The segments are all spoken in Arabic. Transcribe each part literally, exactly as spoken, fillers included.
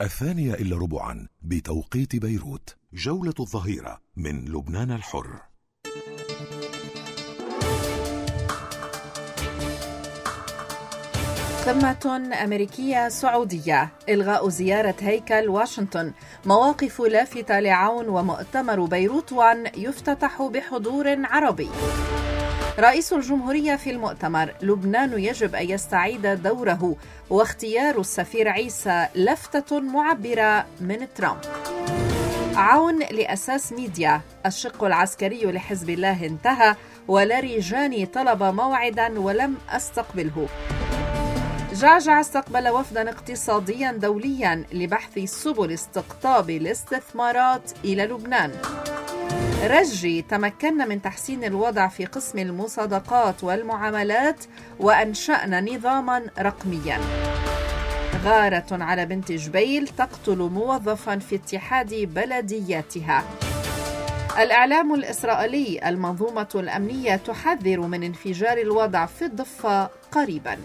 الثانية إلا ربعا بتوقيت بيروت. جولة الظهيرة من لبنان الحر. قمة أمريكية سعودية، إلغاء زيارة هيكل واشنطن، مواقف لافتة لعون، ومؤتمر بيروت وان يفتتح بحضور عربي. رئيس الجمهورية في المؤتمر: لبنان يجب أن يستعيد دوره، واختيار السفير عيسى لفتة معبرة من ترامب. عون لأساس ميديا: الشق العسكري لحزب الله انتهى، ولاريجاني طلب موعدا ولم أستقبله. جعجع استقبل وفدا اقتصاديا دوليا لبحث سبل استقطاب الاستثمارات إلى لبنان. رجي: تمكنا من تحسين الوضع في قسم المصادقات والمعاملات، وأنشأنا نظاما رقميا. غارة على بنت جبيل تقتل موظفا في اتحاد بلدياتها. الإعلام الإسرائيلي: المنظومة الأمنية تحذر من انفجار الوضع في الضفة قريبا.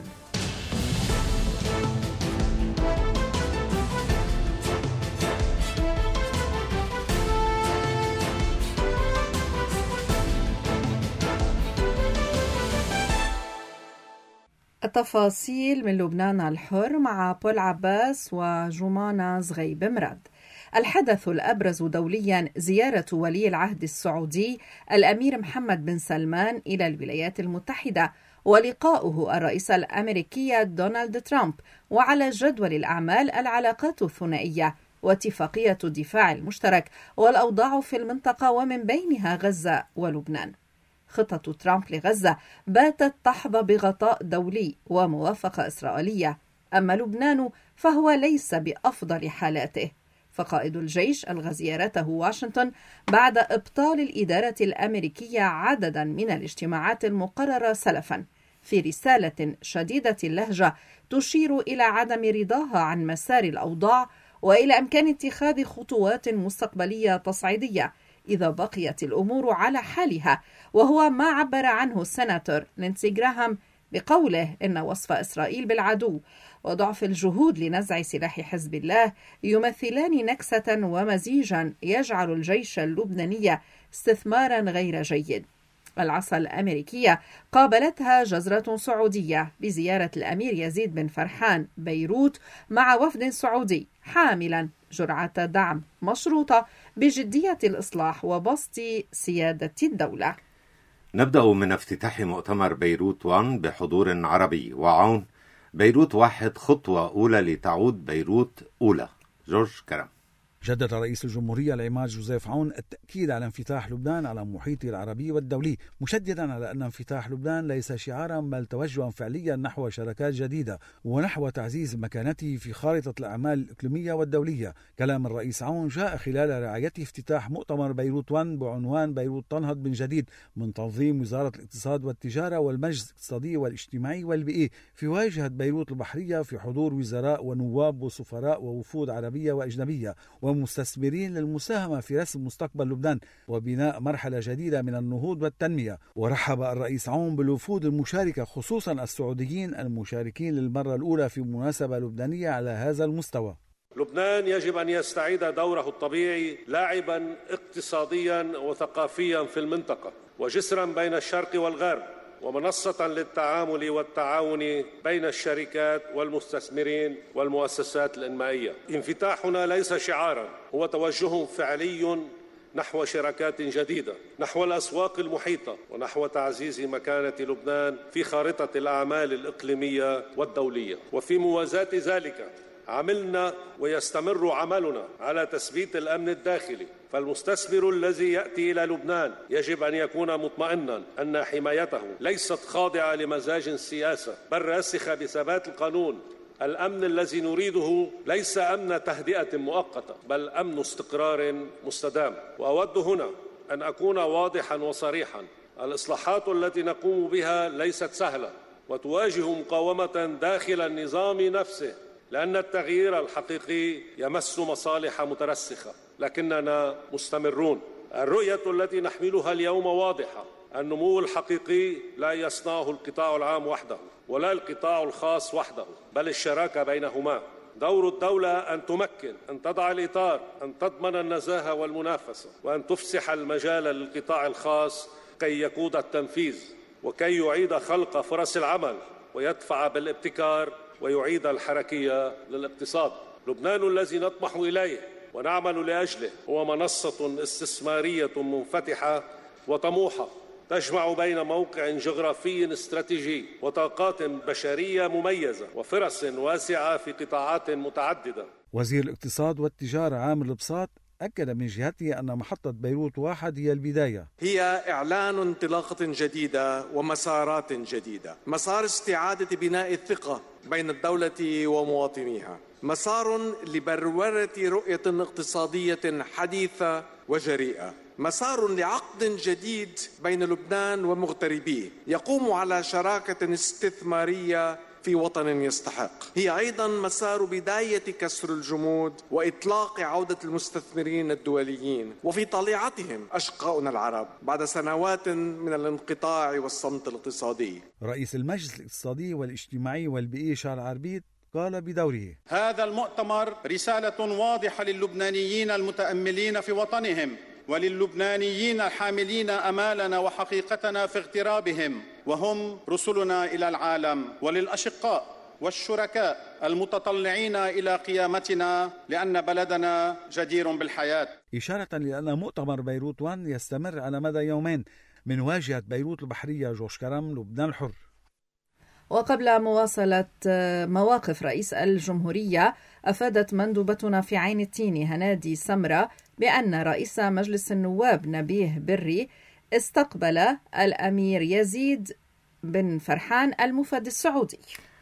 التفاصيل من لبنان الحر مع بول عباس وجمانة زغيب مراد. الحدث الأبرز دوليا زيارة ولي العهد السعودي الأمير محمد بن سلمان إلى الولايات المتحدة، ولقاؤه الرئيس الأمريكي دونالد ترامب، وعلى جدول الأعمال العلاقات الثنائية واتفاقية الدفاع المشترك والأوضاع في المنطقة، ومن بينها غزة ولبنان. خطة ترامب لغزة باتت تحظى بغطاء دولي وموافقة إسرائيلية، أما لبنان فهو ليس بأفضل حالاته، فقائد الجيش ألغى زيارته واشنطن بعد إبطال الإدارة الأمريكية عددا من الاجتماعات المقررة سلفا، في رسالة شديدة اللهجة تشير إلى عدم رضاها عن مسار الأوضاع، وإلى إمكان اتخاذ خطوات مستقبلية تصعيدية إذا بقيت الأمور على حالها، وهو ما عبر عنه السناتور لينسي جراهام بقوله إن وصف إسرائيل بالعدو وضعف الجهود لنزع سلاح حزب الله يمثلان نكسة ومزيجا يجعل الجيش اللبناني استثمارا غير جيد. العصا الأمريكية قابلتها جزرة سعودية بزيارة الأمير يزيد بن فرحان بيروت مع وفد سعودي حاملا جرعة دعم مشروطة بجدية الإصلاح وبسط سيادة الدولة. نبدأ من افتتاح مؤتمر بيروت وان بحضور عربي وعون. بيروت واحد، خطوة أولى لتعود بيروت أولى. جورج كرم. جدد رئيس الجمهورية العماد جوزيف عون التأكيد على انفتاح لبنان على محيطه العربي والدولي، مشددا على أن انفتاح لبنان ليس شعارا بل توجها فعليا نحو شراكات جديدة ونحو تعزيز مكانته في خارطة الأعمال الإقليمية والدولية. كلام الرئيس عون جاء خلال رعايته افتتاح مؤتمر بيروت وان بعنوان بيروت تنهض من جديد من تنظيم وزارة الاقتصاد والتجارة والمجلس الاقتصادي والاجتماعي والبيئي في واجهة بيروت البحرية، في حضور وزراء ونواب وسفراء ووفود عربية وأجنبية ومستثمرين للمساهمة في رسم مستقبل لبنان وبناء مرحلة جديدة من النهوض والتنمية. ورحب الرئيس عون بالوفود المشاركة خصوصا السعوديين المشاركين للمرة الأولى في مناسبة لبنانية على هذا المستوى. لبنان يجب أن يستعيد دوره الطبيعي لاعبا اقتصاديا وثقافيا في المنطقة، وجسرا بين الشرق والغرب، ومنصة للتعامل والتعاون بين الشركات والمستثمرين والمؤسسات الإنمائية. انفتاحنا ليس شعارا، هو توجه فعلي نحو شراكات جديدة، نحو الأسواق المحيطة، ونحو تعزيز مكانة لبنان في خارطة الأعمال الإقليمية والدولية. وفي موازاة ذلك عملنا ويستمر عملنا على تثبيت الأمن الداخلي، فالمستثمر الذي يأتي إلى لبنان يجب أن يكون مطمئنا أن حمايته ليست خاضعة لمزاج السياسة بل راسخة بثبات القانون. الأمن الذي نريده ليس أمن تهدئة مؤقتة بل أمن استقرار مستدام. وأود هنا أن أكون واضحا وصريحا، الإصلاحات التي نقوم بها ليست سهلة وتواجه مقاومة داخل النظام نفسه، لأن التغيير الحقيقي يمس مصالح مترسخة، لكننا مستمرون. الرؤية التي نحملها اليوم واضحة، النمو الحقيقي لا يصنعه القطاع العام وحده ولا القطاع الخاص وحده، بل الشراكة بينهما. دور الدولة أن تمكن، أن تضع الإطار، أن تضمن النزاهة والمنافسة، وأن تفسح المجال للقطاع الخاص كي يقود التنفيذ وكي يعيد خلق فرص العمل ويدفع بالابتكار ويعيد الحركية للاقتصاد. لبنان الذي نطمح إليه ونعمل لأجله هو منصة استثمارية منفتحة وطموحة تجمع بين موقع جغرافي استراتيجي وطاقات بشرية مميزة وفرص واسعة في قطاعات متعددة. وزير الاقتصاد والتجارة عامر البساط أكد من جهته أن محطة بيروت واحد هي البداية، هي إعلان انطلاقة جديدة ومسارات جديدة، مسار استعادة بناء الثقة بين الدولة ومواطنيها، مسار لبرورة رؤية اقتصادية حديثة وجريئة، مسار لعقد جديد بين لبنان ومغتربيه يقوم على شراكة استثمارية في وطن يستحق. هي أيضا مسار بداية كسر الجمود وإطلاق عودة المستثمرين الدوليين وفي طليعتهم أشقاؤنا العرب بعد سنوات من الانقطاع والصمت الاقتصادي. رئيس المجلس الاقتصادي والاجتماعي والبيئي شارل عربيد قال بدوره: هذا المؤتمر رسالة واضحة للبنانيين المتأملين في وطنهم وللبنانيين الحاملين أمالنا وحقيقتنا في اغترابهم وهم رسلنا إلى العالم، وللأشقاء والشركاء المتطلعين إلى قيامتنا لأن بلدنا جدير بالحياة. إشارة لأن مؤتمر بيروت واحد يستمر على مدى يومين من واجهة بيروت البحرية جورج كرم لبنان الحر. وقبل مواصلة مواقف رئيس الجمهورية، أفادت مندوبتنا في عين التين هنادي سمرة بأن رئيس مجلس النواب نبيه بري استقبل الأمير يزيد بن فرحان المفد السعودي.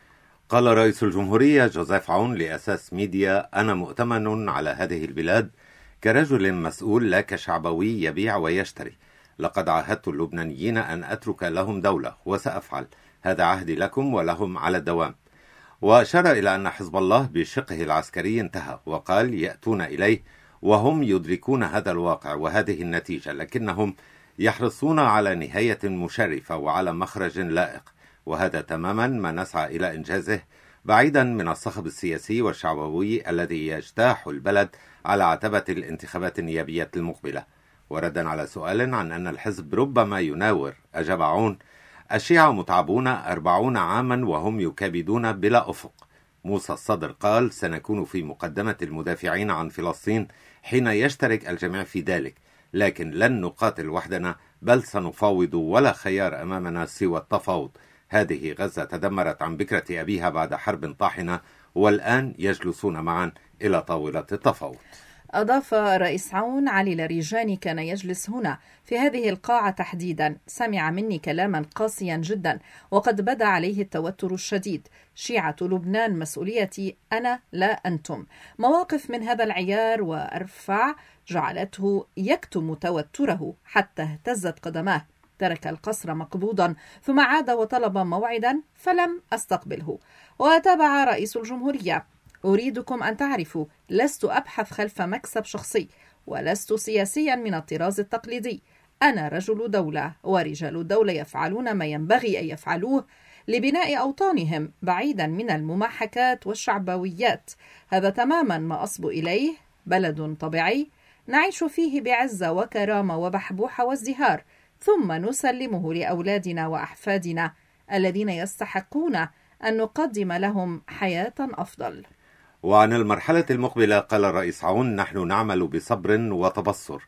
قال رئيس الجمهورية جوزيف عون لأساس ميديا: أنا مؤتمن على هذه البلاد كرجل مسؤول لا كشعبوي يبيع ويشتري. لقد عاهدت اللبنانيين أن أترك لهم دولة وسأفعل، هذا عهدي لكم ولهم على الدوام. وأشار إلى أن حزب الله بشقه العسكري انتهى، وقال: يأتون إليه وهم يدركون هذا الواقع وهذه النتيجة، لكنهم يحرصون على نهاية مشرفة وعلى مخرج لائق، وهذا تماما ما نسعى إلى إنجازه بعيدا من الصخب السياسي والشعبوي الذي يجتاح البلد على عتبة الانتخابات النيابية المقبلة. وردا على سؤال عن أن الحزب ربما يناور، أجاب عون: الشيعة متعبون أربعون عاما وهم يكابدون بلا أفق. موسى الصدر قال: سنكون في مقدمة المدافعين عن فلسطين حين يشترك الجميع في ذلك، لكن لن نقاتل وحدنا بل سنفاوض، ولا خيار أمامنا سوى التفاوض. هذه غزة تدمرت عن بكرة أبيها بعد حرب طاحنة، والآن يجلسون معا إلى طاولة التفاوض. أضاف رئيس عون: علي لريجاني كان يجلس هنا في هذه القاعة تحديدا، سمع مني كلاما قاسيا جدا وقد بدا عليه التوتر الشديد. شيعة لبنان مسؤوليتي أنا لا أنتم. مواقف من هذا العيار وأرفع جعلته يكتم توتره حتى اهتزت قدماه. ترك القصر مقبوضا ثم عاد وطلب موعدا فلم أستقبله. وتابع رئيس الجمهورية: أريدكم أن تعرفوا لست أبحث خلف مكسب شخصي ولست سياسيا من الطراز التقليدي. أنا رجل دولة، ورجال الدولة يفعلون ما ينبغي أن يفعلوه لبناء أوطانهم بعيدا من المماحكات والشعبويات. هذا تماما ما أصبو إليه، بلد طبيعي نعيش فيه بعزة وكرامة وبحبوحة وازدهار، ثم نسلمه لأولادنا وأحفادنا الذين يستحقون أن نقدم لهم حياة أفضل. وعن المرحلة المقبلة قال الرئيس عون: نحن نعمل بصبر وتبصر،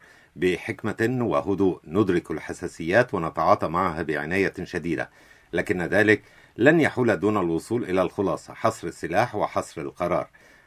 بحكمة وهدوء، ندرك الحساسيات ونتعاطى معها بعناية شديدة، لكن ذلك لن يحول دون الوصول إلى الخلاصة: حصر السلاح وحصر القرار.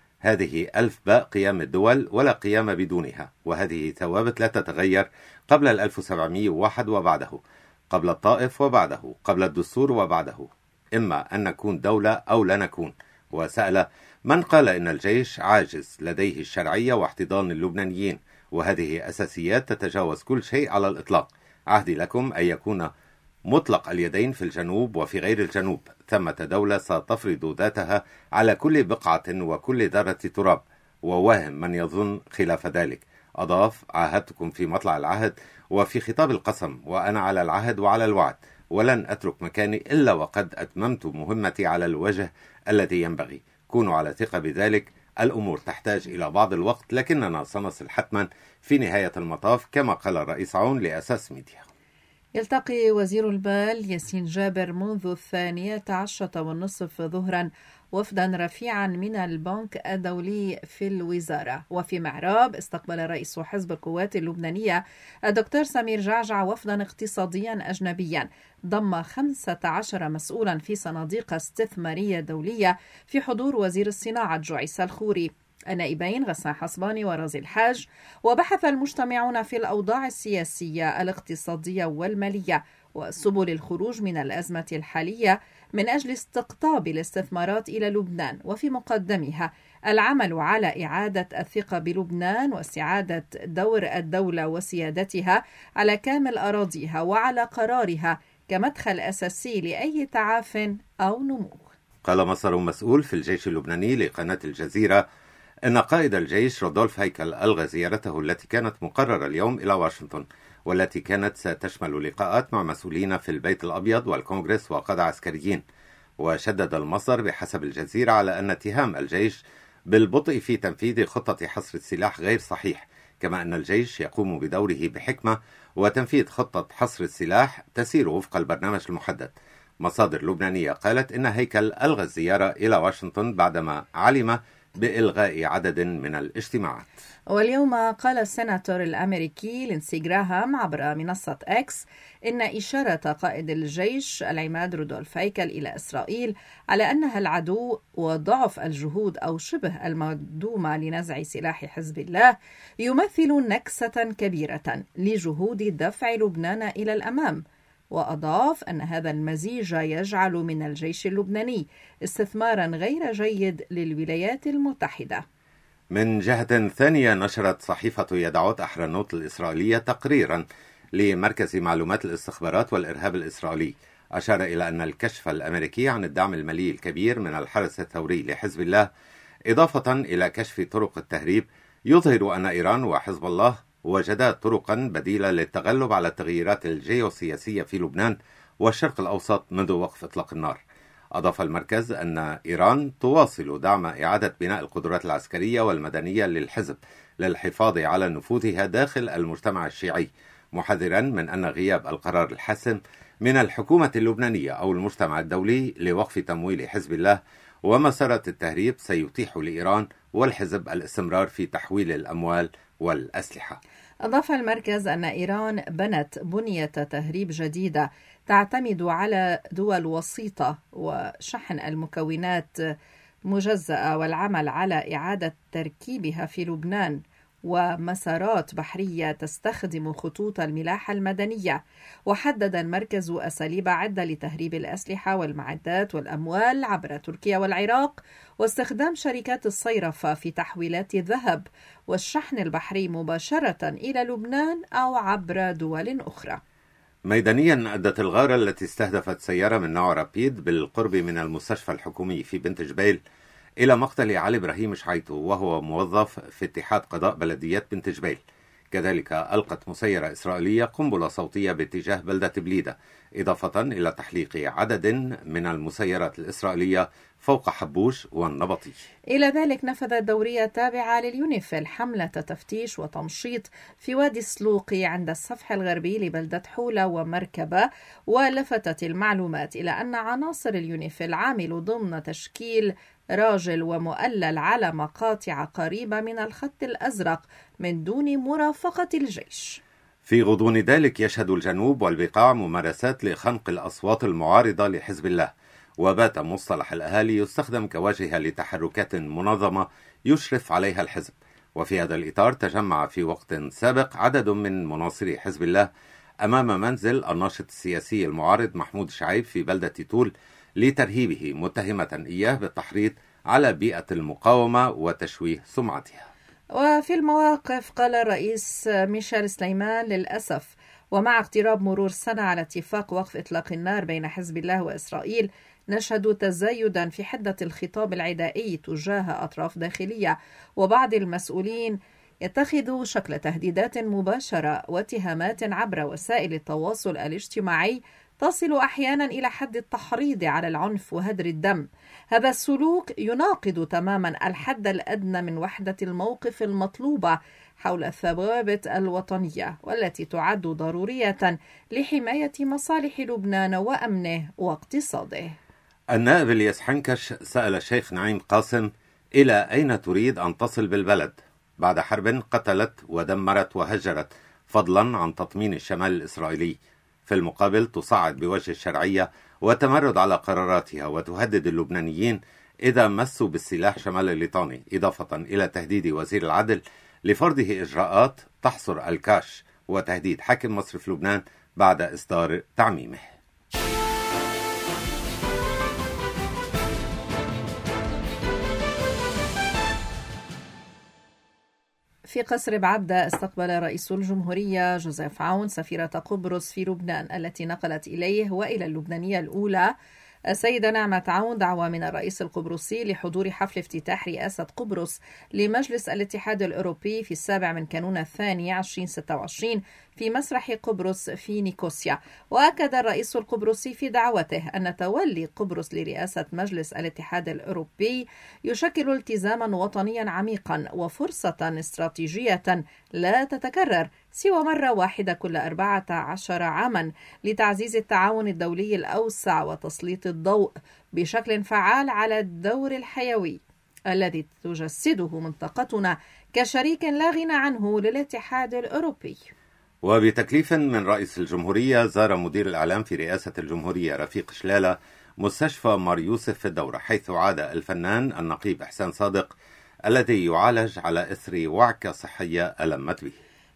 هذه ألف باء قيام الدول ولا قيام بدونها، وهذه ثوابت لا تتغير قبل الألف وسبعمائة وواحد وبعده، قبل الطائف وبعده، قبل الدستور وبعده. إما أن نكون دولة أو لا نكون. وسأل: من قال إن الجيش عاجز لديه الشرعية واحتضان اللبنانيين؟ وهذه أساسيات تتجاوز كل شيء على الإطلاق. عهدي لكم أن يكون مطلق اليدين في الجنوب وفي غير الجنوب. ثمة دولة ستفرض ذاتها على كل بقعة وكل ذرة تراب، وواهم من يظن خلاف ذلك. أضاف: عاهدتكم في مطلع العهد وفي خطاب القسم، وأنا على العهد وعلى الوعد، ولن أترك مكاني إلا وقد أتممت مهمتي على الوجه الذي ينبغي. كونوا على ثقة بذلك. الأمور تحتاج إلى بعض الوقت، لكننا سنصل حتما في نهاية المطاف كما قال الرئيس عون لأساس ميديا. يلتقي وزير البال ياسين جابر منذ الثانية عشرة والنصف ظهرا وفدا رفيعا من البنك الدولي في الوزارة. وفي معراب استقبل رئيس حزب القوات اللبنانية الدكتور سمير جعجع وفدا اقتصاديا أجنبيا ضم خمسة عشر مسؤولا في صناديق استثمارية دولية في حضور وزير الصناعة جويس الخوري، النائبين غسان حصباني ورازي الحاج. وبحث المجتمعون في الأوضاع السياسية الاقتصادية والمالية وسبل الخروج من الأزمة الحالية من أجل استقطاب الاستثمارات إلى لبنان، وفي مقدمها العمل على إعادة الثقة بلبنان واستعادة دور الدولة وسيادتها على كامل أراضيها وعلى قرارها كمدخل أساسي لأي تعاف أو نمو. قال مصدر مسؤول في الجيش اللبناني لقناة الجزيرة إن قائد الجيش رودولف هيكل ألغى زيارته التي كانت مقررة اليوم إلى واشنطن، والتي كانت ستشمل لقاءات مع مسؤولين في البيت الأبيض والكونغرس وقادة عسكريين. وشدد المصدر بحسب الجزيرة على أن اتهام الجيش بالبطء في تنفيذ خطة حصر السلاح غير صحيح، كما أن الجيش يقوم بدوره بحكمة وتنفيذ خطة حصر السلاح تسير وفق البرنامج المحدد. مصادر لبنانية قالت إن هيكل ألغى الزيارة إلى واشنطن بعدما علم بإلغاء عدد من الاجتماعات. واليوم قال السيناتور الأمريكي لينسي جراهام عبر منصة إكس إن إشارة قائد الجيش العماد رودولف هيكل إلى إسرائيل على أنها العدو وضعف الجهود أو شبه المقدومة لنزع سلاح حزب الله يمثل نكسة كبيرة لجهود دفع لبنان إلى الأمام. وأضاف أن هذا المزيج يجعل من الجيش اللبناني استثمارا غير جيد للولايات المتحدة. من جهة ثانية نشرت صحيفة يدعوت أحرنوت الإسرائيلية تقريرا لمركز معلومات الاستخبارات والإرهاب الإسرائيلي أشار إلى أن الكشف الأمريكي عن الدعم المالي الكبير من الحرس الثوري لحزب الله إضافة إلى كشف طرق التهريب يظهر أن إيران وحزب الله وجدا طرقا بديلة للتغلب على التغييرات الجيوسياسية في لبنان والشرق الأوسط منذ وقف إطلاق النار. أضاف المركز أن إيران تواصل دعم إعادة بناء القدرات العسكرية والمدنية للحزب للحفاظ على نفوذها داخل المجتمع الشيعي، محذرا من أن غياب القرار الحاسم من الحكومة اللبنانية أو المجتمع الدولي لوقف تمويل حزب الله ومسارات التهريب سيتيح لإيران والحزب الاستمرار في تحويل الأموال والأسلحة. أضاف المركز أن إيران بنت بنية تهريب جديدة تعتمد على دول وسيطة وشحن المكونات مجزأة والعمل على إعادة تركيبها في لبنان ومسارات بحرية تستخدم خطوط الملاحة المدنية. وحدد المركز أساليب عدة لتهريب الأسلحة والمعدات والأموال عبر تركيا والعراق واستخدام شركات الصيرفة في تحويلات الذهب والشحن البحري مباشرة إلى لبنان أو عبر دول أخرى. ميدانيا أدت الغارة التي استهدفت سيارة من نوع رابيد بالقرب من المستشفى الحكومي في بنت جبيل إلى مقتل علي إبراهيم شعيتو وهو موظف في اتحاد قضاء بلديات بنت جبيل. كذلك ألقت مسيرة إسرائيلية قنبلة صوتية باتجاه بلدة بليدة، إضافة إلى تحليق عدد من المسيرات الإسرائيلية فوق حبوش والنبطي. إلى ذلك نفذت دورية تابعة لليونيفيل حملة تفتيش وتمشيط في وادي السلوقي عند السفح الغربي لبلدة حولة ومركبة، ولفتت المعلومات إلى أن عناصر اليونيفيل عامل ضمن تشكيل راجل ومؤلل على مقاطع قريبة من الخط الأزرق من دون مرافقة الجيش. في غضون ذلك يشهد الجنوب والبقاع ممارسات لخنق الأصوات المعارضة لحزب الله، وبات مصطلح الأهالي يستخدم كواجهة لتحركات منظمة يشرف عليها الحزب. وفي هذا الإطار تجمع في وقت سابق عدد من مناصري حزب الله أمام منزل الناشط السياسي المعارض محمود شعيب في بلدة طول لترهيبه، متهمة إياه بالتحريض على بيئة المقاومة وتشويه سمعتها. وفي المواقف قال الرئيس ميشيل سليمان للأسف ومع اقتراب مرور سنة على اتفاق وقف إطلاق النار بين حزب الله وإسرائيل نشهد تزايدا في حدة الخطاب العدائي تجاه أطراف داخلية، وبعض المسؤولين يتخذ شكل تهديدات مباشرة واتهامات عبر وسائل التواصل الاجتماعي تصل أحيانا إلى حد التحريض على العنف وهدر الدم. هذا السلوك يناقض تماما الحد الأدنى من وحدة الموقف المطلوبة حول الثوابت الوطنية، والتي تعد ضرورية لحماية مصالح لبنان وأمنه واقتصاده. النائب الياس حنكش سأل الشيخ نعيم قاسم: إلى أين تريد أن تصل بالبلد بعد حرب قتلت ودمرت وهجرت، فضلا عن تطمين الشمال الإسرائيلي؟ في المقابل تصعد بوجه الشرعية وتمرد على قراراتها وتهدد اللبنانيين إذا مسوا بالسلاح شمال الليطاني، إضافة إلى تهديد وزير العدل لفرضه إجراءات تحصر الكاش وتهديد حاكم مصرف لبنان بعد إصدار تعميمه. في قصر بعبدة استقبل رئيس الجمهورية جوزيف عون سفيرة قبرص في لبنان التي نقلت إليه وإلى اللبنانية الأولى السيدة نعمة عون دعوة من الرئيس القبرصي لحضور حفل افتتاح رئاسة قبرص لمجلس الاتحاد الأوروبي في السابع من كانون الثاني ألفين وستة وعشرين في مسرح قبرص في نيكوسيا. وأكد الرئيس القبرصي في دعوته أن تولي قبرص لرئاسة مجلس الاتحاد الأوروبي يشكل التزاما وطنيا عميقا وفرصة استراتيجية لا تتكرر سوى مرة واحدة كل أربعة عشر عاما لتعزيز التعاون الدولي الأوسع وتسليط الضوء بشكل فعال على الدور الحيوي الذي تجسده منطقتنا كشريك لا غنى عنه للاتحاد الأوروبي. وبتكليف من رئيس الجمهورية زار مدير الإعلام في رئاسة الجمهورية رفيق شلالة مستشفى مار يوسف في الدورة، حيث عاد الفنان النقيب إحسان صادق الذي يعالج على إثر وعكة صحية ألمت به.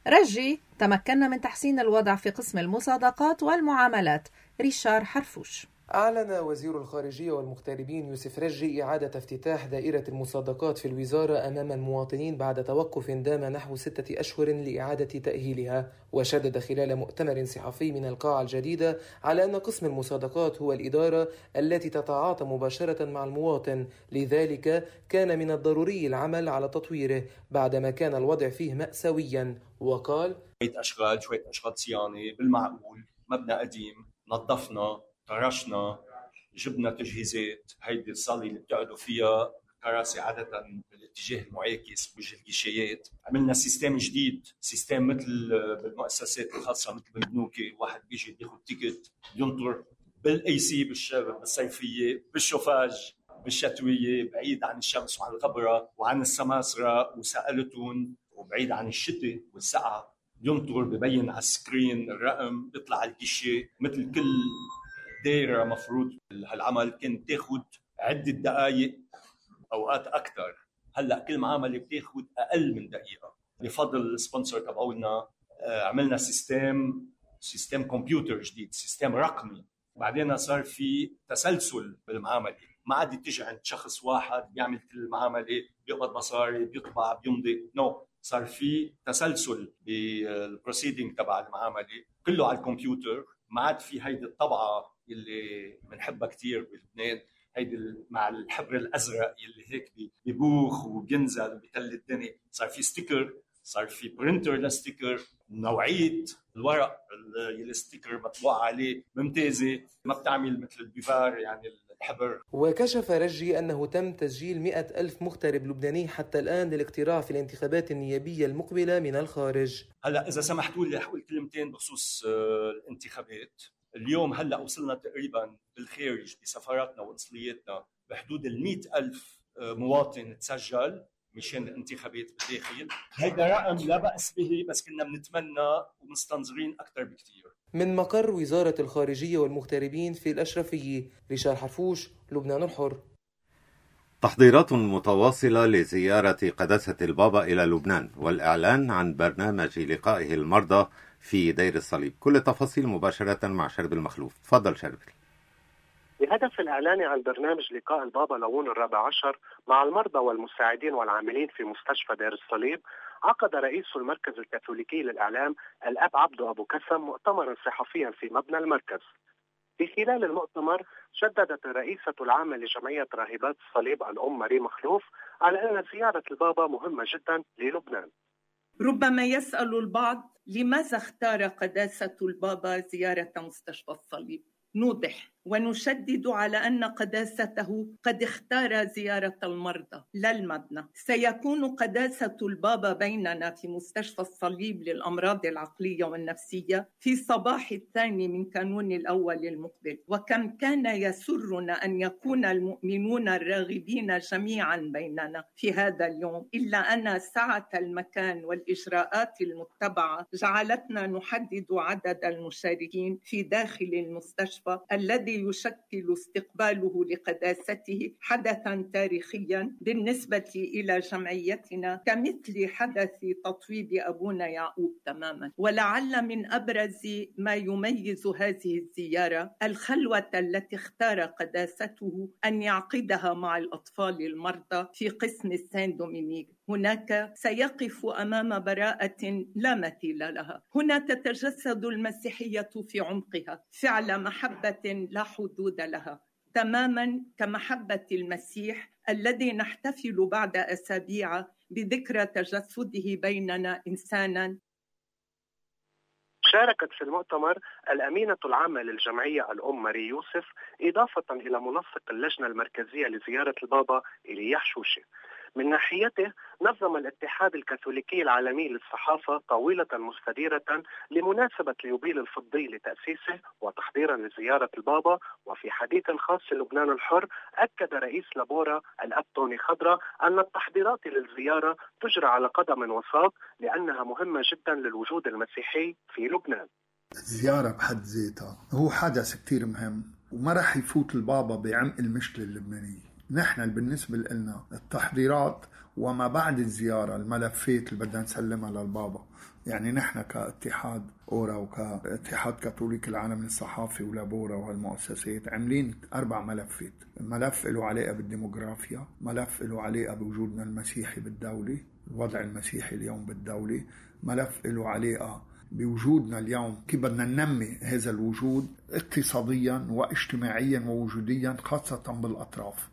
رجي تمكنا من تحسين الوضع في قسم المصادقات والمعاملات. ريشار حرفوش. أعلن وزير الخارجية والمغتربين يوسف رجي إعادة افتتاح دائرة المصادقات في الوزارة أمام المواطنين بعد توقف دام نحو ستة أشهر لإعادة تأهيلها. وشدد خلال مؤتمر صحفي من القاعة الجديدة على أن قسم المصادقات هو الإدارة التي تتعاطى مباشرة مع المواطن، لذلك كان من الضروري العمل على تطويره بعدما كان الوضع فيه مأساويا. وقال: شوية أشغال شوية أشغال صيانة بالمعقول، مبنى قديم نظفنا طرشنا جبنا تجهيزات، هيدي الصالة اللي بتقعدوا فيها كراسي عادة بالاتجاه المعاكس بوجه الجيشيات. عملنا سيستم جديد، سيستم مثل بالمؤسسات الخاصة مثل بالبنوك، واحد بيجي بياخد تيكت ينطر بالاي سي بالصيفية، بالشوفاج بالشتوية، بعيد عن الشمس وعن الغبرة وعن السماسرة وسألتهم، وبعيد عن الشتاء والسقعة. ينطر ببين على السكرين الرقم بيطلع على الجيشة. مثل كل دايرة مفروض هالعمل كنت تاخد عدة دقائق أوقات أكثر، هلأ كل معاملة بتاخد أقل من دقيقة بفضل السبونسر تبعولنا. عملنا سيستم سيستم كمبيوتر جديد، سيستم رقمي. بعدين صار في تسلسل بالمعاملة، ما عاد تيجي عند شخص واحد بيعمل كل المعاملة، بيقبض مصاري بيطبع بيمضي، نو no. صار في تسلسل بالبروسيدنج تبع المعاملة كله على الكمبيوتر. ما عاد في هيدي الطبعة اللي بنحبها كتير بلبنان، هيدي مع الحبر الأزرق اللي هيك بيبوخ وبينزل وبيتل الدنيا. صار في ستيكر، صار في برينتر لستيكر، نوعية الورق اللي الستيكر مطبوع عليه ممتازة، ما بتعمل مثل البيفار يعني الحبر. وكشف رجي أنه تم تسجيل مئة ألف مغترب لبناني حتى الآن للاقتراع في الانتخابات النيابية المقبلة من الخارج. هلأ إذا سمحتوا لي أقول كلمتين بخصوص الانتخابات. اليوم هلأ وصلنا تقريبا بالخارج بسفاراتنا وقنصلياتنا بحدود المئة ألف مواطن تسجل مشان الانتخابات بالداخل. هيدا رقم لا بأس به، بس كنا بنتمنى ومستنظرين أكثر بكتير. من مقر وزارة الخارجية والمغتربين في الأشرفية، ريشار حرفوش، لبنان الحر. تحضيرات متواصلة لزيارة قداسة البابا إلى لبنان والإعلان عن برنامج لقائه المرضى في دير الصليب. كل التفاصيل مباشرة مع شرب المخلوف. تفضل شرب. بهدف الإعلان عن برنامج لقاء البابا ليون الرابع عشر مع المرضى والمساعدين والعاملين في مستشفى دير الصليب، عقد رئيس المركز الكاثوليكي للإعلام الأب عبدو أبو كسم مؤتمرا صحفيا في مبنى المركز. في خلال المؤتمر شددت الرئيسة العامة لجمعية راهبات الصليب الأم ماري مخلوف على أن زيارة البابا مهمة جدا للبنان. ربما يسأل البعض لماذا اختار قداسة البابا زيارة مستشفى الصليب؟ نوضح ونشدد على أن قداسته قد اختار زيارة المرضى لا المدنى. سيكون قداسة البابا بيننا في مستشفى الصليب للأمراض العقلية والنفسية في صباح الثاني من كانون الأول المقبل. وكم كان يسرنا أن يكون المؤمنون الراغبين جميعا بيننا في هذا اليوم، إلا أن سعة المكان والإجراءات المتبعة جعلتنا نحدد عدد المشاركين في داخل المستشفى الذي يشكل استقباله لقداسته حدثاً تاريخياً بالنسبة إلى جمعيتنا، كمثل حدث تطويب أبونا يعقوب تماماً. ولعل من أبرز ما يميز هذه الزيارة الخلوة التي اختار قداسته أن يعقدها مع الأطفال المرضى في قسم السان دومينيك. هناك سيقف أمام براءة لا مثيل لها. هنا تتجسد المسيحية في عمقها، فعل محبة لا حدود لها، تماما كمحبة المسيح الذي نحتفل بعد أسابيع بذكرى تجسده بيننا إنسانا. شاركت في المؤتمر الأمينة العامة للجمعية الأم ماري يوسف، إضافة إلى منسق اللجنة المركزية لزيارة البابا إيليا حشوشي. من ناحيته نظم الاتحاد الكاثوليكي العالمي للصحافة طاولة مستديرة لمناسبة اليوبيل الفضي لتأسيسه وتحضيرا لزيارة البابا. وفي حديث خاص للبنان الحر أكد رئيس لابورا الأب توني خضرة أن التحضيرات للزيارة تجرى على قدم وساق لأنها مهمة جدا للوجود المسيحي في لبنان. الزيارة بحد ذاتها هو حدث كتير مهم، وما رح يفوت البابا بعمق المشكلة اللبنانية. نحن بالنسبة لنا التحضيرات وما بعد الزيارة الملفات اللي بدنا نسلمها للبابا، يعني نحن كاتحاد أورا وكاتحاد كاثوليك العالم الصحافي ولابورا وهالمؤسسات عاملين أربع ملفات. ملف له علاقة بالديموغرافيا، ملف له علاقة بوجودنا المسيحي بالدولة، الوضع المسيحي اليوم بالدولة، ملف له علاقة بوجودنا اليوم كيف بدنا ننمي هذا الوجود اقتصاديا واجتماعيا ووجوديا خاصة بالأطراف.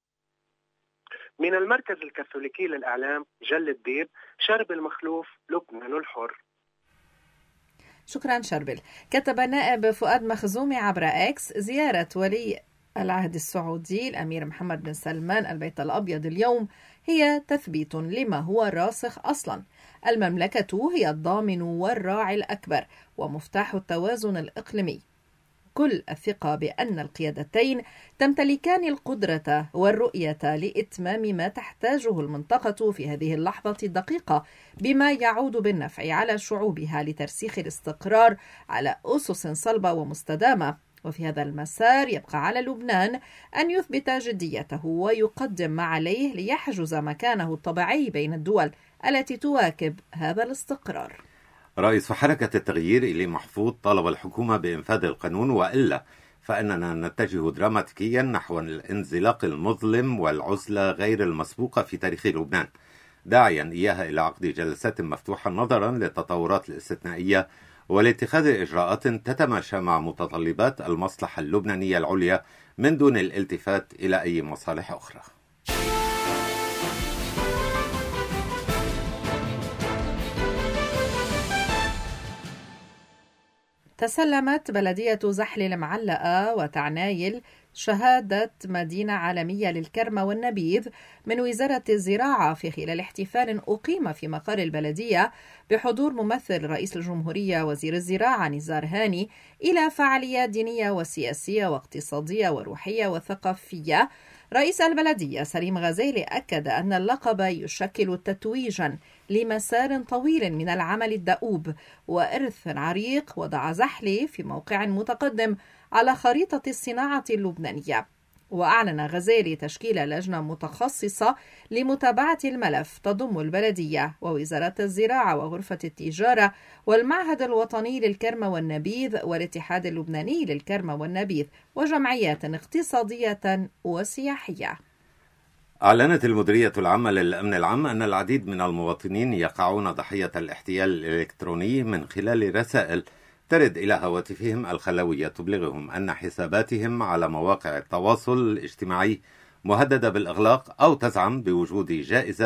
من المركز الكاثوليكي للإعلام جل الديب، شربل مخلوف، لبنان الحر. شكرا شربل. كتب النائب فؤاد مخزومي عبر إكس: زيارة ولي العهد السعودي الأمير محمد بن سلمان البيت الأبيض اليوم هي تثبيت لما هو راسخ أصلا. المملكة هي الضامن والراعي الأكبر ومفتاح التوازن الإقليمي. كل الثقة بأن القيادتين تمتلكان القدرة والرؤية لإتمام ما تحتاجه المنطقة في هذه اللحظة الدقيقة، بما يعود بالنفع على شعوبها لترسيخ الاستقرار على أسس صلبة ومستدامة. وفي هذا المسار يبقى على لبنان أن يثبت جديته ويقدم ما عليه ليحجز مكانه الطبيعي بين الدول التي تواكب هذا الاستقرار. رئيس حركة التغيير إلي محفوظ طالب الحكومة بإنفاذ القانون، وإلا فإننا نتجه دراماتيكيا نحو الانزلاق المظلم والعزلة غير المسبوقة في تاريخ لبنان، داعيا إياها إلى عقد جلسات مفتوحة نظرا للتطورات الاستثنائية ولاتخاذ إجراءات تتماشى مع متطلبات المصلحة اللبنانية العليا من دون الالتفات إلى أي مصالح أخرى. تسلمت بلدية زحل المعلقة وتعنايل شهادة مدينة عالمية للكرمة والنبيذ من وزارة الزراعة في خلال احتفال أقيم في مقر البلدية بحضور ممثل رئيس الجمهورية وزير الزراعة نزار هاني إلى فعاليات دينية وسياسية واقتصادية وروحية وثقافية. رئيس البلدية سليم غزيلي أكد أن اللقب يشكل تتويجا لمسار طويل من العمل الدؤوب وإرث عريق وضع زحل في موقع متقدم على خريطة الصناعة اللبنانية. وأعلن غزيلي تشكيل لجنة متخصصة لمتابعة الملف تضم البلدية ووزارة الزراعة وغرفة التجارة والمعهد الوطني للكرمة والنبيذ والاتحاد اللبناني للكرمة والنبيذ وجمعيات اقتصادية وسياحية. أعلنت المديرية العامة للأمن العام أن العديد من المواطنين يقعون ضحية الاحتيال الإلكتروني من خلال رسائل ترد إلى هواتفهم الخلوية تبلغهم أن حساباتهم على مواقع التواصل الاجتماعي مهددة بالإغلاق، أو تزعم بوجود جائزة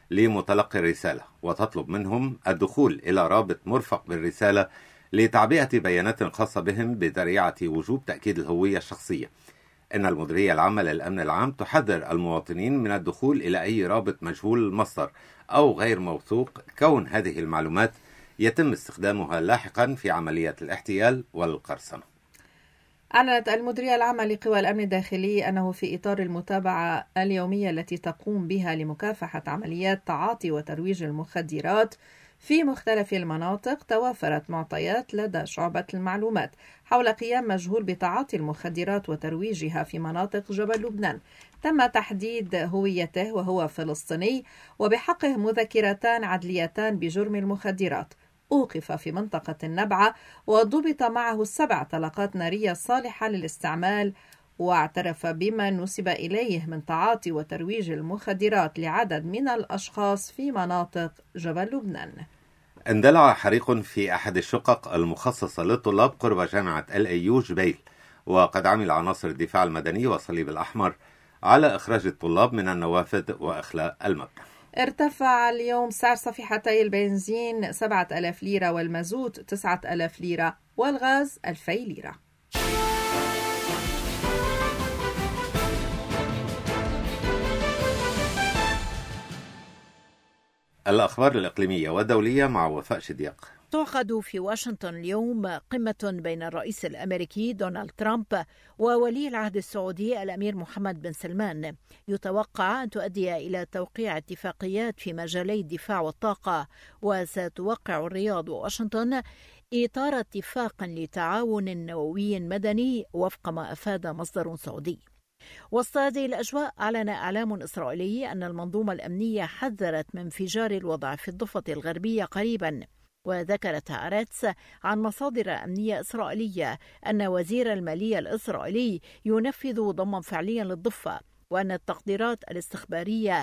لمتلقي الرسالة، وتطلب منهم الدخول إلى رابط مرفق بالرسالة لتعبئة بيانات خاصة بهم بذريعة وجوب تأكيد الهوية الشخصية. إن المديرية العامة للأمن العام تحذر المواطنين من الدخول إلى أي رابط مجهول المصدر أو غير موثوق، كون هذه المعلومات يتم استخدامها لاحقا في عملية الاحتيال والقرصنة. أعلنت المديرية العامة لقوى الأمن الداخلي أنه في إطار المتابعة اليومية التي تقوم بها لمكافحة عمليات تعاطي وترويج المخدرات في مختلف المناطق، توافرت معطيات لدى شعبة المعلومات حول قيام مجهول بتعاطي المخدرات وترويجها في مناطق جبل لبنان. تم تحديد هويته وهو فلسطيني، وبحقه مذكرتان عدليتان بجرم المخدرات. أوقف في منطقة النبعة وضبط معه سبع طلقات نارية صالحة للاستعمال، واعترف بما نسب إليه من تعاطي وترويج المخدرات لعدد من الأشخاص في مناطق جبل لبنان. اندلع حريق في أحد الشقق المخصصة للطلاب قرب جامعة الأيو جبيل، وقد عمل عناصر الدفاع المدني والصليب الأحمر على إخراج الطلاب من النوافذ وإخلاء المبنى. ارتفع اليوم سعر صفيحتي البنزين سبعة آلاف ليرة، والمازوت تسعة آلاف ليرة، والغاز ألفي ليرة. الأخبار الإقليمية والدولية مع وفاء شديق. تعقد في واشنطن اليوم قمة بين الرئيس الأمريكي دونالد ترامب وولي العهد السعودي الأمير محمد بن سلمان. يتوقع أن تؤدي إلى توقيع اتفاقيات في مجالي الدفاع والطاقة، وستوقع الرياض وواشنطن إطار اتفاق لتعاون نووي مدني وفق ما أفاد مصدر سعودي. وسط هذه الأجواء، أعلن إعلام إسرائيلي أن المنظومة الأمنية حذرت من انفجار الوضع في الضفة الغربية قريبا. وذكرت هارتس عن مصادر أمنية إسرائيلية أن وزير المالية الإسرائيلي ينفذ ضما فعليا للضفة، وأن التقديرات الاستخبارية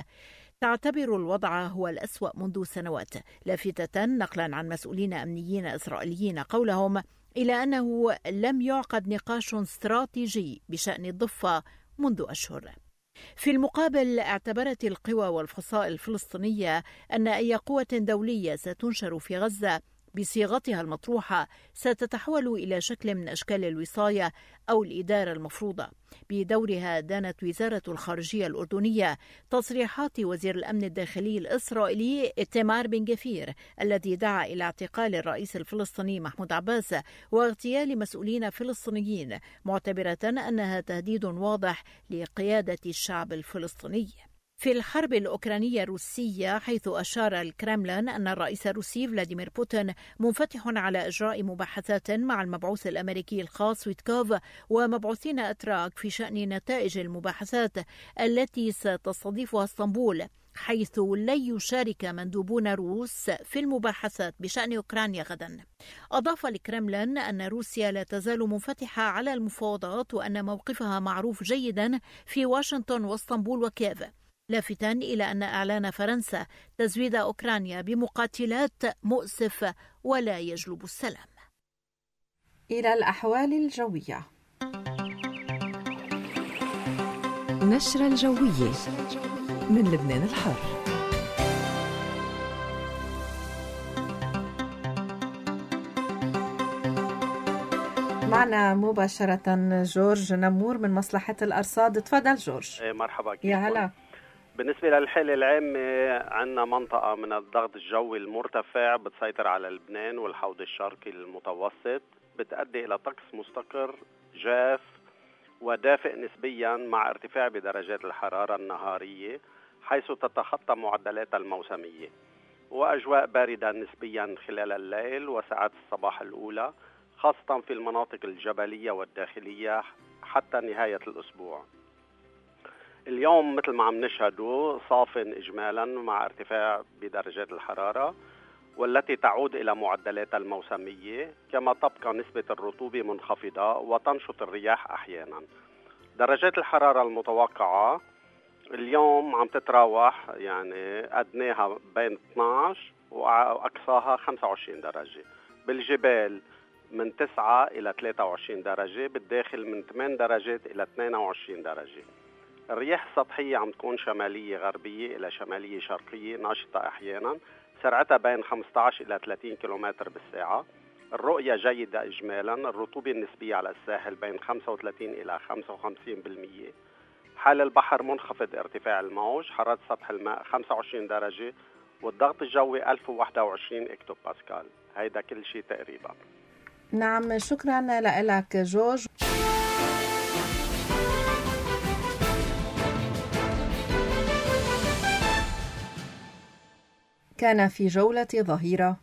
تعتبر الوضع هو الأسوأ منذ سنوات، لافتة نقلا عن مسؤولين أمنيين إسرائيليين قولهم إلى أنه لم يعقد نقاش استراتيجي بشأن الضفة منذ أشهر. في المقابل، اعتبرت القوى والفصائل الفلسطينية أن أي قوة دولية ستنشر في غزة بصيغتها المطروحة ستتحول إلى شكل من أشكال الوصاية أو الإدارة المفروضة. بدورها دانت وزارة الخارجية الأردنية تصريحات وزير الأمن الداخلي الإسرائيلي إيتمار بن غفير الذي دعا إلى اعتقال الرئيس الفلسطيني محمود عباس واغتيال مسؤولين فلسطينيين، معتبرة أنها تهديد واضح لقيادة الشعب الفلسطيني. في الحرب الأوكرانية الروسية، حيث أشار الكرملين أن الرئيس الروسي فلاديمير بوتين منفتح على إجراء مباحثات مع المبعوث الأمريكي الخاص ويتكوف ومبعوثين أتراك في شأن نتائج المباحثات التي ستستضيفها اسطنبول، حيث لن يشارك مندوبون روس في المباحثات بشأن أوكرانيا غدا. أضاف الكرملين أن روسيا لا تزال منفتحة على المفاوضات، وأن موقفها معروف جيدا في واشنطن واسطنبول وكييف، لافتا إلى أن إعلان فرنسا تزويد أوكرانيا بمقاتلات مؤسف ولا يجلب السلام. إلى الأحوال الجوية. نشرة الجوية من لبنان الحر. معنا مباشرة جورج نمور من مصلحة الأرصاد. تفضل جورج. مرحبا. يا هلا. بالنسبة للحالة العامة، عندنا منطقة من الضغط الجوي المرتفع بتسيطر على لبنان والحوض الشرقي المتوسط، بتؤدي إلى طقس مستقر جاف ودافئ نسبيا مع ارتفاع بدرجات الحرارة النهارية، حيث تتخطى معدلاتها الموسمية، وأجواء باردة نسبيا خلال الليل وساعات الصباح الأولى، خاصة في المناطق الجبلية والداخلية حتى نهاية الأسبوع. اليوم مثل ما عم نشهده صاف إجمالا مع ارتفاع بدرجات الحرارة والتي تعود إلى معدلاتها الموسمية، كما تبقى نسبة الرطوبة منخفضة وتنشط الرياح أحيانا. درجات الحرارة المتوقعة اليوم عم تتراوح، يعني أدناها بين اثنعش وأقصاها خمسة وعشرين درجة، بالجبال من تسعة إلى ثلاثة وعشرين درجة، بالداخل من ثمانية درجات إلى اثنين وعشرين درجة. الرياح السطحية عم تكون شمالية غربية إلى شمالية شرقية ناشطة أحيانا، سرعتها بين خمسة عشر إلى ثلاثين كيلومتر بالساعة. الرؤية جيدة إجمالا. الرطوبة النسبية على الساحل بين خمسة وثلاثين إلى خمسة وخمسين بالمئة. حال البحر منخفض ارتفاع الموج. حرارة سطح الماء خمسة وعشرين درجة، والضغط الجوي ألف وواحد وعشرين اكتو باسكال. هيدا كل شيء تقريبا. نعم، شكرا لك جورج. كان في جولة ظهيرة.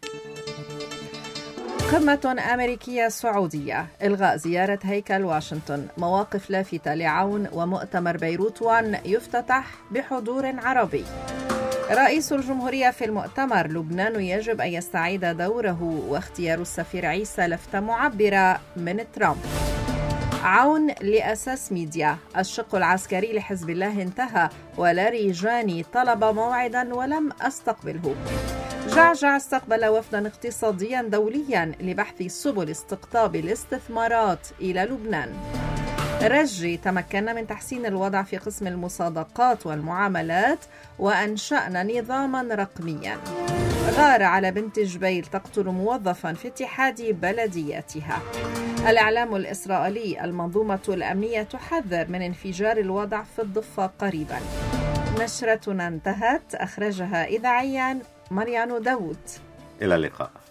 قمة أمريكية سعودية، إلغاء زيارة هيكل واشنطن، مواقف لافتة لعون، ومؤتمر بيروت وان يفتتح بحضور عربي. رئيس الجمهورية في المؤتمر، لبنان يجب أن يستعيد دوره، واختيار السفير عيسى لفتة معبرة من ترامب. عون لأساس ميديا، الشق العسكري لحزب الله انتهى، ولاريجاني طلب موعدا ولم أستقبله. جعجع استقبل وفدا اقتصاديا دوليا لبحث سبل استقطاب الاستثمارات إلى لبنان. رجي، تمكنا من تحسين الوضع في قسم المصادقات والمعاملات وأنشأنا نظاما رقميا. غار على بنت جبيل تقتل موظفا في اتحاد بلدياتها. الإعلام الإسرائيلي، المنظومة الأمنية تحذر من انفجار الوضع في الضفة قريبا. نشرتنا انتهت، أخرجها إذاعيا مريان داود. إلى اللقاء.